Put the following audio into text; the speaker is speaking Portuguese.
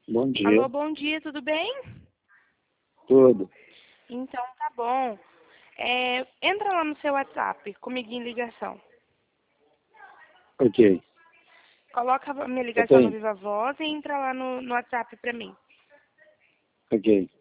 Bom dia. Alô, bom dia, tudo bem? Tudo. Então tá bom. Entra lá no seu WhatsApp, comigo em ligação. Ok. Coloca a minha Eu ligação no tenho. Viva Voz e entra lá no WhatsApp pra mim. Ok.